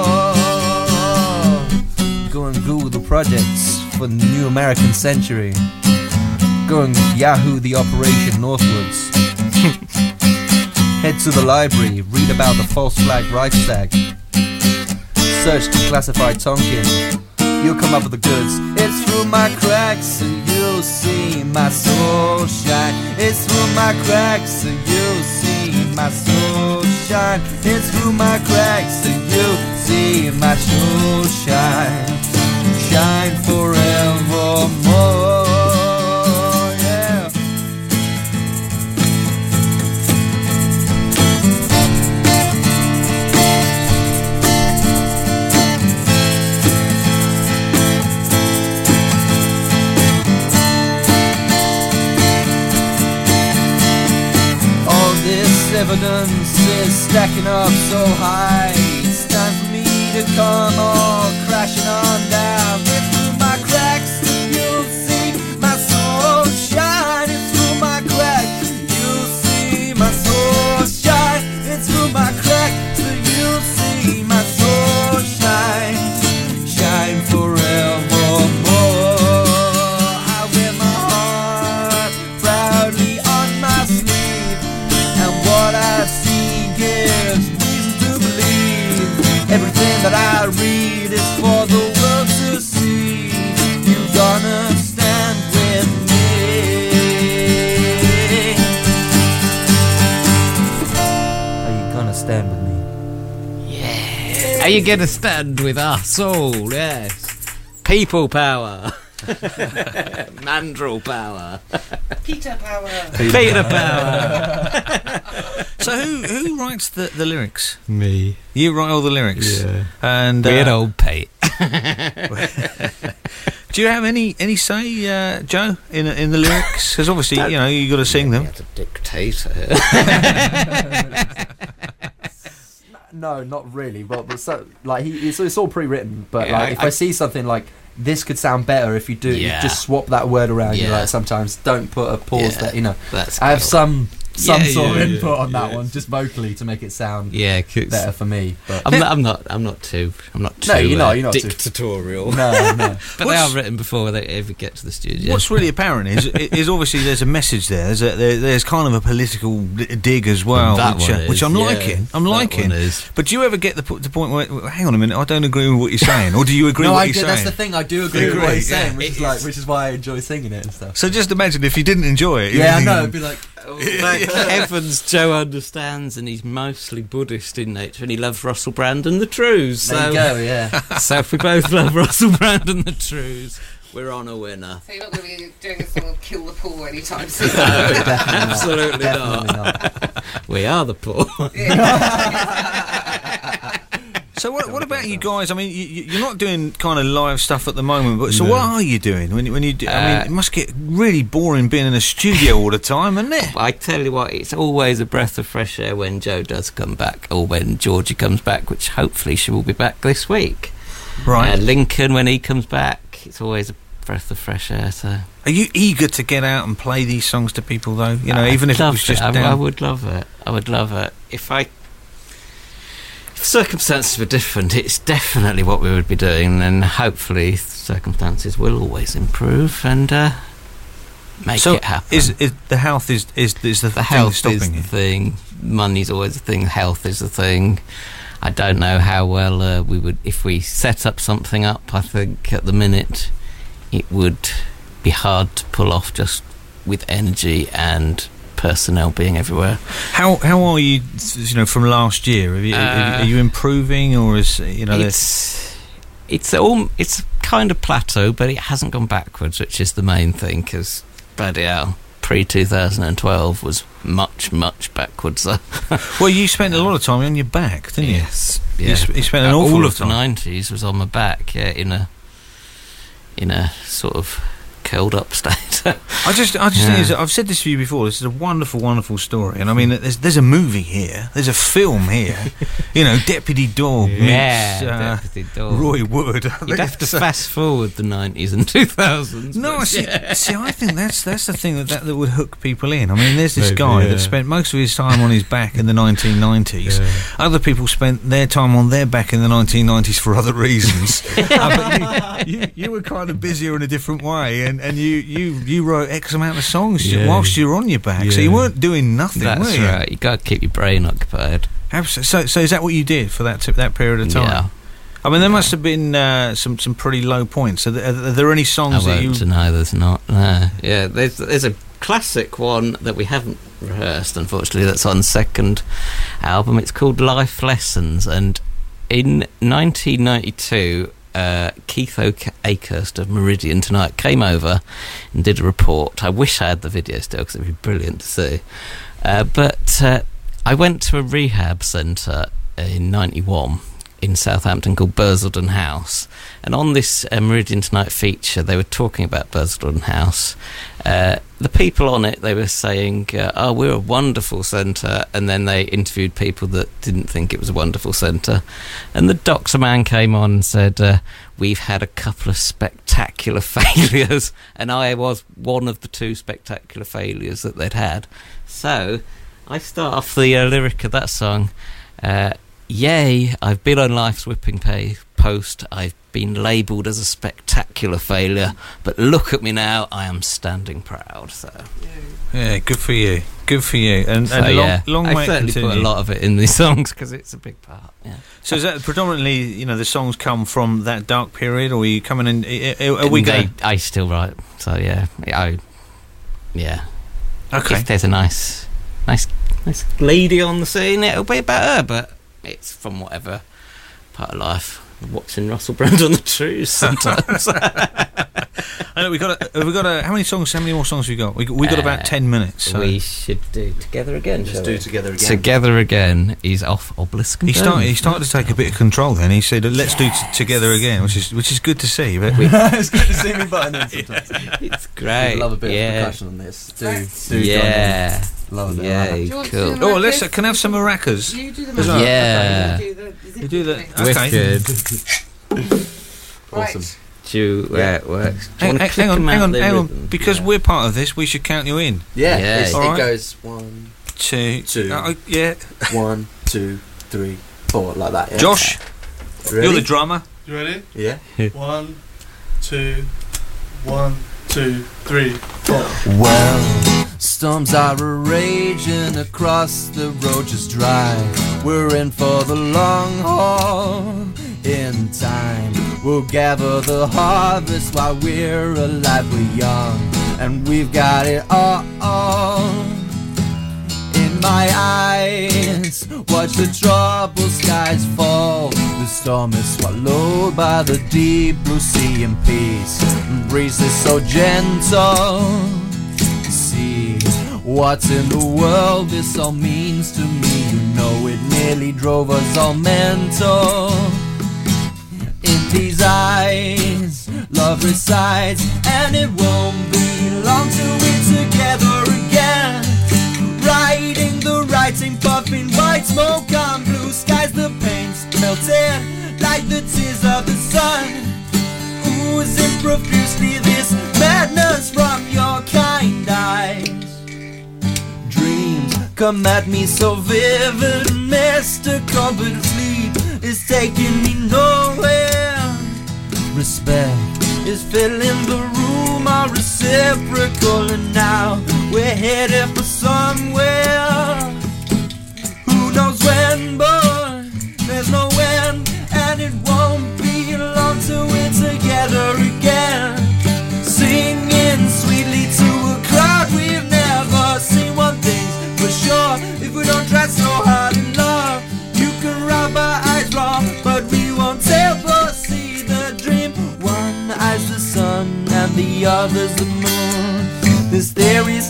Go and Google the projects for the new American century. Go and Yahoo the Operation Northwards. Head to the library, read about the false flag Reichstag. Search declassified Tonkin. You'll come up with the goods. It's through my cracks and you'll see my soul shine. It's through my cracks and you'll see my soul shine. It's through my cracks and you'll see my soul shine. Shine forevermore. Yeah. All this evidence is stacking up so high. It's time for me to come all crashing on down. It's through my cracks you'll see my soul shine. It's through my cracks you'll see my soul shine. It's through my cracks that you'll see my soul shine. Shine forevermore. I wear my heart proudly on my sleeve, and what I see gives reason to believe everything that I read is for the world to see. You gonna stand with me? Are you gonna stand with me? Yeah. Are you gonna stand with us all? Yes. People power. Mandrill power. Peter power. Peter power. So who who writes the, the lyrics? Me. You write all the lyrics? Yeah. And Weird uh, old Pete. do you have any any say, uh, Joe, in in the lyrics? Because obviously, you know, you got to sing them. The dictator. No, not really. But, but so, like he, it's, it's all pre-written. But Yeah, like, I- if I, I- see something like this could sound better if you do, Yeah. you just swap that word around. You Yeah. like sometimes don't put a pause Yeah, there. You know, that's I have cool. some some Yeah, sort yeah, of input yeah, on that yeah. one, just vocally to make it sound Yeah, 'cause better for me. But I'm not. I'm not. I'm not too. I'm not too. No, you're uh, not, you're not too- dictatorial. no, no. But they are written before they ever get to the studio. What's really apparent is is obviously there's a message there. There's a, there, there's kind of a political d- dig as well, That which, one uh, is, which I'm yeah. liking. I'm That liking. one is. But do you ever get the, po- the point where, well, hang on a minute, I don't agree with what you're saying, or do you agree No, with what I you're do. saying? That's the thing. I do agree You with what agree, he's saying, yeah. which is It like, is- which is why I enjoy singing it and stuff. So just imagine if you didn't enjoy it. Yeah, I you'd know. think, It'd be like, Thank heavens Joe understands, and he's mostly Buddhist in nature, and he loves Russell Brand and the Trews. So, there you go. Yeah. so if we both love Russell Brand and the Trews, we're on a winner. So you're not going to be doing a song of Kill the Poor anytime soon. No, Definitely not. absolutely Definitely not. We are the poor. So what, what about you guys? I mean, you, you- you're not doing kind of live stuff at the moment, but so what are you doing when you, when you do? I mean, Uh, it must get really boring being in a studio all the time, isn't it? I tell you what, it's always a breath of fresh air when Joe does come back, or when Georgie comes back, which hopefully she will be back this week. Right. Uh, Lincoln, when he comes back, it's always a breath of fresh air. So Are you eager to get out and play these songs to people, though? You know, I'd even if it love was just I, down. I would love it. I would love it. If I, if circumstances were different, it's definitely what we would be doing, and hopefully circumstances will always improve and uh, make so it happen. Is, is the health is is, is the, the thing health stopping is you? the thing. Money's always the thing. Health is the thing. I don't know how well uh, we would if we set up something up. I think at the minute it would be hard to pull off just with energy and personnel being everywhere. How how are you? You know, from last year, are you, Uh, are you improving, or is you know? It's it's all it's kind of plateau, but it hasn't gone backwards, which is the main thing. Because bloody hell, pre two thousand twelve was much, much backwards. Well, you spent a lot of time on your back, didn't you? Yes. You, Yeah. sp- you spent an Uh, awful all lot of of the time. nineties was on my back, yeah, in a in a sort of curled up state. I just, I just Yeah. think it's, I've said this to you before. This is a wonderful, wonderful story, and I mean, there's there's a movie here, there's a film here. You know, Deputy Dog Yeah, meets uh, Deputy Dog. Roy Wood. You'd have to fast forward the nineties and two thousands. No, but see, yeah. see, I think that's that's the thing that, that that would hook people in. I mean, there's this Maybe, guy yeah. that spent most of his time on his back in the nineteen nineties. Yeah. Other people spent their time on their back in the nineteen nineties for other reasons. uh, but you, you, you were kind of busier in a different way, and, and you, you, you wrote X amount of songs Yeah. whilst you were on your back. So Yeah. you weren't doing nothing, That's were you? right. You got to keep your brain occupied. Absolutely. So, so is that what you did for that t- that period of time? Yeah. I mean, there must have been uh, some some pretty low points. Are there, are there any I songs that won't you? deny there's not. No. Yeah, there's there's a classic one that we haven't rehearsed, unfortunately. That's on second album. It's called Life Lessons, and in nineteen ninety-two, uh, Keith Oak- Akehurst of Meridian Tonight came over and did a report. I wish I had the video still because it'd be brilliant to see. Uh, but uh, I went to a rehab centre in ninety-one in Southampton called Bursledon House, and on this uh, Meridian Tonight feature they were talking about Bursledon House. Uh, the people on it, they were saying uh, oh, we're a wonderful centre, and then they interviewed people that didn't think it was a wonderful centre, and the doctor man came on and said uh, we've had a couple of spectacular failures, and I was one of the two spectacular failures that they'd had. So I start off the uh, lyric of that song, uh, yay, I've been on life's whipping pay post, I've been labelled as a spectacular failure, but look at me now, I am standing proud. So Yeah, good for you. Good for you. And, So, and a long, yeah, long I way to certainly put a continue. lot of it in these songs because it's a big part. Yeah. So is that predominantly, you know, the songs come from that dark period, or are you coming in? Are we They- going? I still write. So yeah, I yeah. Okay. If there's a nice, nice, nice lady on the scene, it'll be about her. But it's from whatever part of life. Watching Russell Brand on the trees sometimes. I know we got. A, have we got. A, how many songs? How many more songs have we got? We we got Uh, about ten minutes. So. We should do Together Again. Let's shall do we? Together Again. Together Again is off Obelisk. He started. He started to take a bit of control. Then he said, "Let's do t- together again," which is which is good to see. But It's good to see me button in sometimes. It's great. We'd love a bit yeah. of percussion on this. Do, do Yeah. join in. Love it. Yeah, I like cool. it. Do you want oh, let's uh, can I have some maracas. You do the as well? Yeah. You do the. Okay. Wicked. Awesome. Do where it works. Do you Hang, wanna hang, click hang on, them hang out on, their hang on. rhythm? Because Yeah. we're part of this, we should count you in. Yeah, Yeah. it's- All it right. goes one, Two, Two. uh, yeah. one, two, three, four, like that. Yeah. Josh, Ready? you're the drummer. You ready? Yeah. One, two, one, two, three, four. Well, storms are raging across the road just dry. We're in for the long haul. In time, we'll gather the harvest while we're alive. We're young, and we've got it all. In my eyes, watch the troubled skies fall. The storm is swallowed by the deep blue sea in peace. Breeze is so gentle. See what's in the world this all means to me. You know it nearly drove us all mental. In these eyes, love resides, and it won't be long till we're together again. Writing the writing, puffing white smoke on blue skies. The paint's melted like the tears of the sun, oozing profusely this madness from your kind eyes. Dreams come at me so vivid and mystical, but sleep is taking me nowhere. Respect is filling the room, our reciprocal, and now we're headed for somewhere. Who knows when, but there's no when, and it won't be long till we're together again. Singing sweetly to a crowd we've never seen. One thing's for sure, if we don't try so hard in love, you can rob our eyes raw, but we won't ever see the dream. One eye's the sun and the other's the moon. This theory's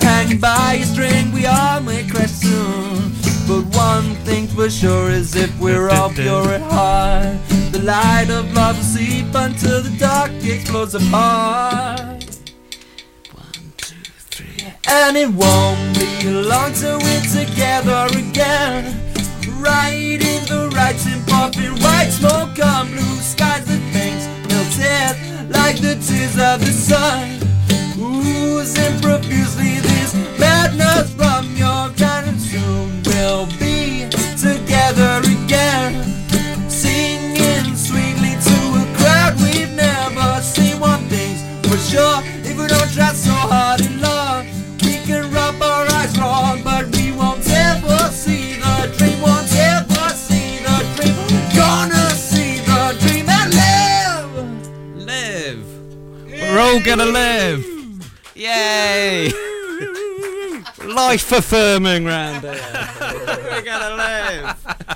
hanging by a string, we all may crash soon. But one thing for sure is if we're all pure at heart, the light of love will seep until the dark explodes apart. One, two, three. And it won't be long till we're together again, riding the rights and puffing white smoke on blue skies. The things melted like the tears of the sun, oozing profusely this madness from your kind, and soon we'll be together again, singing sweetly to a crowd we've never seen. One thing's for sure, if we don't try so hard in love, we can rub our eyes wrong, but we won't ever see the dream, won't ever see the dream. Gonna see the dream and live. Live. We're all gonna live. Yay! Life affirming round here. We're gonna live.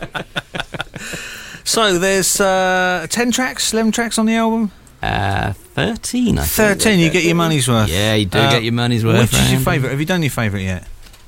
So there's uh, ten tracks, eleven tracks on the album. Uh, thirteen. I Thirteen. think. You get your money's worth. Yeah, you do Uh, get your money's worth. Which is your round. favourite? Have you done your favourite yet?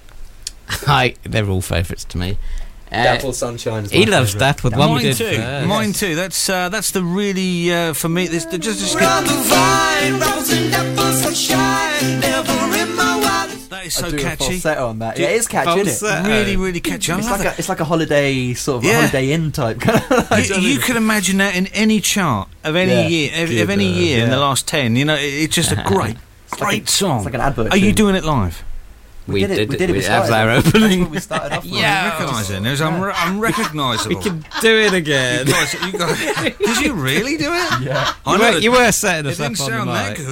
I, they're all favourites to me. Uh, Dapple Sunshine is my He loves favourite. that with one we Mine did too. first. Mine too. That's uh, that's the really uh, for me. This just, just We're on the vine, rebels and devils sunshine, never in my wildest. that is I so do a catchy. falsetto on that. Yeah, it is catchy, isn't it? Really, really catchy. I It's love like, it. a, it's like a holiday, sort of Yeah. a Holiday Inn type kind of. You, you can imagine that in any chart of any Yeah. year, of, Good, of any uh, year in the yeah. last ten. You know, it, it's just a great, like great a- song. it's like an advert Are you tune. doing it live? We, did it- did we did it, we That was started our off- that's opening. what we started off with. Yeah, recognise it. There's unre- unrecognisable. We can do it again. You guys, you guys, did you really do it? Yeah. I You know were, that- you were setting It us up didn't on sound the that mic.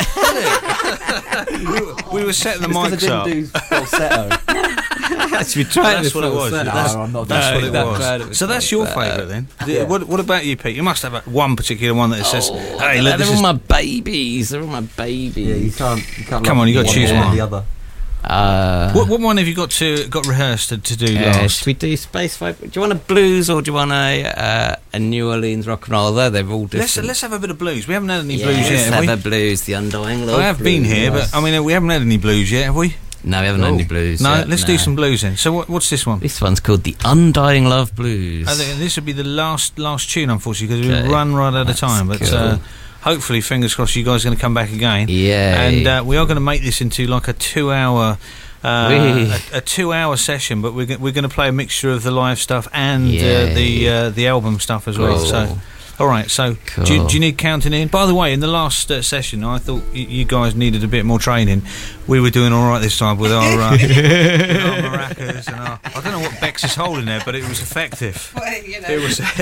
good. did it? we, were, we were setting the It's 'cause I mics didn't up. do falsetto. Actually, trying That's to what it was. falsetto. That's, No, I'm not that's doing what it. it That was. bad of a So that's your falsetto. favourite then? Yeah. What, what about you, Pete? You must have one particular one that says, Oh, "Hey, look, they're this all is." my babies. They're all my babies. Yeah, you can't. You can't Come love on, you gotta one choose more than one. The other. Uh, What, what one have you got to got rehearsed to, to do uh, last? should we do Space Vibe? Do you want a blues or do you want a uh, a New Orleans rock and roll? Although they're all different. Let's let's have a bit of blues. We haven't had any yeah, blues let's yet, have have we? a blues. The Undying Love. I have been Blues. here, but I mean, we haven't had any blues yet, have we? No, we haven't had any blues. No, yet, let's no. do some blues then. So, what, what's this one? This one's called The Undying Love Blues. I think this would be the last last tune, unfortunately, because Okay. we run right out of That's time. But cool. uh, hopefully, fingers crossed, you guys are going to come back again. Yeah. And uh, we are going to make this into like a two-hour. Uh, Wee. a, a two-hour session, but we're go- we're going to play a mixture of the live stuff and uh, Yay. the uh, the album stuff as well. Cool. So, all right. So, Cool. do, you, do you need counting in? By the way, in the last uh, session, I thought y- you guys needed a bit more training. We were doing all right this time with our, uh, with our maracas and our. I don't know what Bex is holding there, but it was effective. Well, you know. It was.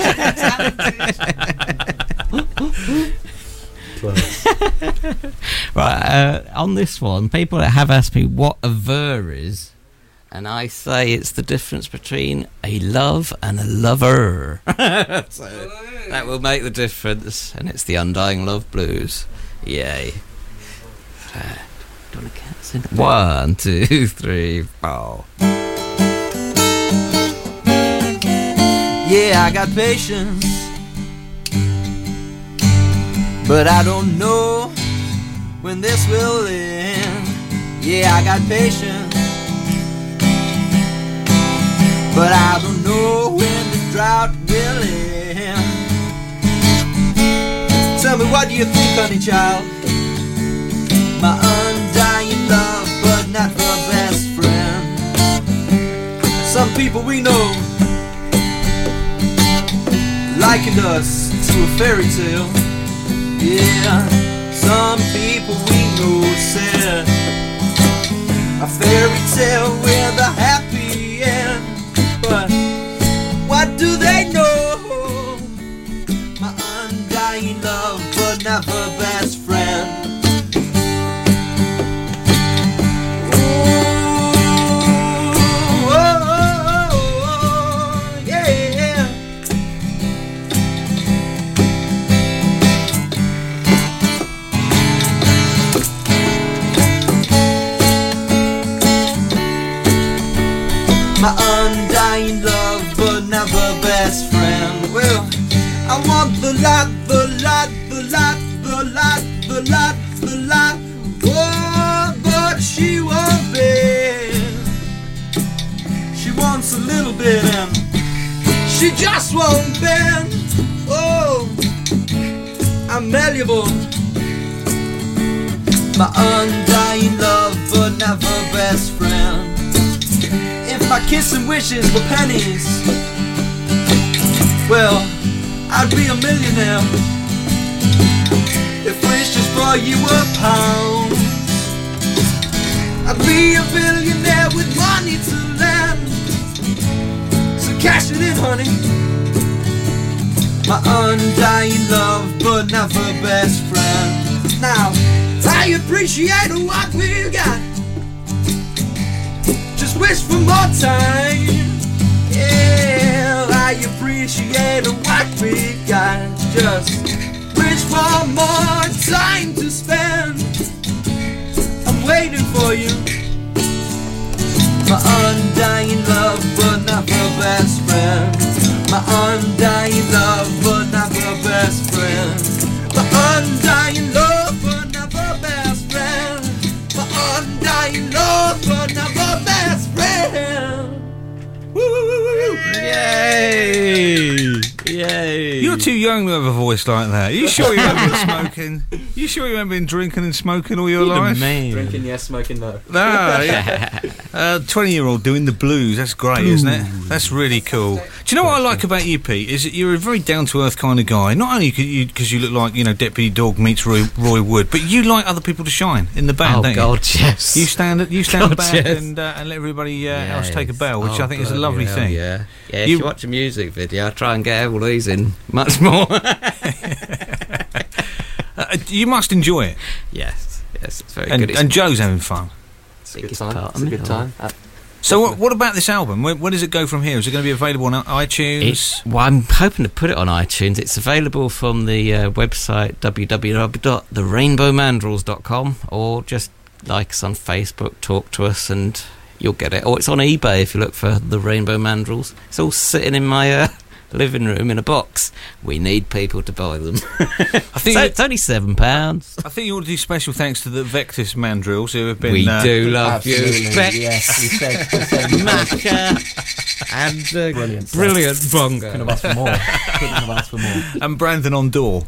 Right, uh, on this one, people have asked me what a ver is, and I say it's the difference between a love and a lover. So that will make the difference, and it's the Undying Love Blues. Yay. Uh, do you want to count us in? One, two, three, four. Yeah, I got patience, but I don't know when this will end. Yeah, I got patience, but I don't know when this drought will end. Tell me, what do you think, honey child? My undying love, but not her best friend. Some people we know likened us to a fairy tale. Yeah, some people we know said a fairy tale with a happy end. But what do they know? My undying love, but not her best friend. Ooh, oh, oh, oh, oh, yeah. she just won't bend. Oh, I'm malleable, my undying love, but never best friend. If my kiss and wishes were pennies, well, I'd be a millionaire. If wishes for you were pounds, I'd be a billionaire with money to lend. So cash it in, honey, my undying love, but never best friend. Now, I appreciate what we've got, just wish for more time. Yeah, I appreciate what we got, just wish for more time to spend. I'm waiting for you, my undying love, but never best friend. My undying love, but never best friend. My undying love, but never best friend. My undying love, but never best friend. Woo! Yay! Yay! You're too young to have a voice like that. Are you sure you haven't been smoking? You sure you haven't been drinking and smoking all your You're the life? man. Drinking yes, smoking no. Ah, yeah. uh, twenty-year-old doing the blues. That's great, isn't it? That's really cool. Do you know what I like about you, Pete? Is that you're a very down-to-earth kind of guy. Not only because you, you look like, you know, Deputy Dog meets Roy, Roy Wood, but you like other people to shine in the band, Oh, don't God, you? yes. You stand, you stand God, back yes. and, uh, and let everybody uh, Yes. else take a bow, which Oh, I think is a bloody lovely hell, thing. Yeah, yeah. If You- you watch a music video, I try and get all these in much more. Uh, you must enjoy it. Yes, yes, it's very and, good. It's and Joe's having fun. It's a good time. It's a good time. Uh, So what, what about this album? Where, where does it go from here? Is it going to be available on iTunes? It's, well, I'm hoping to put it on iTunes. It's available from the uh, website w w w dot the rainbow mandrels dot com, or just like us on Facebook, talk to us, and you'll get it. Or it's on eBay if you look for The Rainbow Mandrels. It's all sitting in my uh, living room in a box. We need people to buy them. I think so you- it's only seven pounds. I think you ought to do special thanks to the Vectis Mandrills who have been. We uh, do love you, Absolutely, Beck. yes, we said- we said- Macca and uh, Brilliant stuff. brilliant bongo. Couldn't have asked for more. Couldn't have asked for more. and Brandon on door.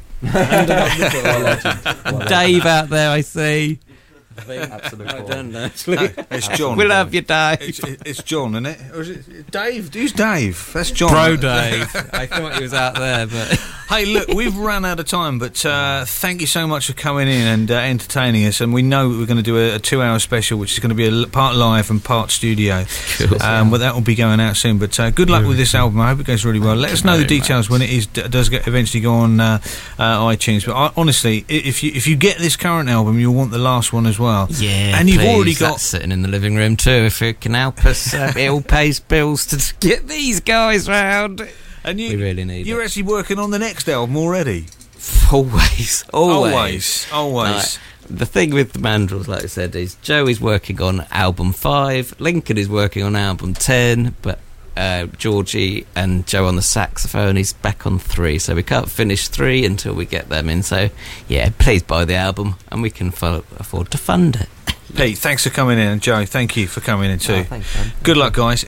Dave out there, I see. Absolute I ball. don't know. Actually, No, it's John. we love you, Dave. It's, it's John, isn't it? Or is it Dave? Who's Dave? That's John. Bro Dave. I thought he was out there, but Hey, look, we've run out of time, but uh, thank you so much for coming in and uh, entertaining us. And we know we're going to do a, a two-hour special, which is going to be a l- part live and part studio. Cool. Um, but that will be going out soon. But uh, good luck with this album. I hope it goes really well. Let us know the details when it is d- does get eventually go on uh, uh, iTunes. But I, honestly, i- if you if you get this current album, you'll want the last one as well. yeah, and you've please, already got. that's sitting in the living room too. If it can help us, uh, it all pays bills to get these guys round. And you, we really need You're it. actually working on the next album already. Always, always, Always, always. No, the thing with the Mandrels, like I said, is Joe is working on album five, Lincoln is working on album ten, but uh, Georgie and Joe on the saxophone is back on three, so we can't finish three until we get them in. So, yeah, please buy the album, and we can fo- afford to fund it. Pete, thanks for coming in, and Joe, thank you for coming in too. Oh, thanks, man. Good luck, guys.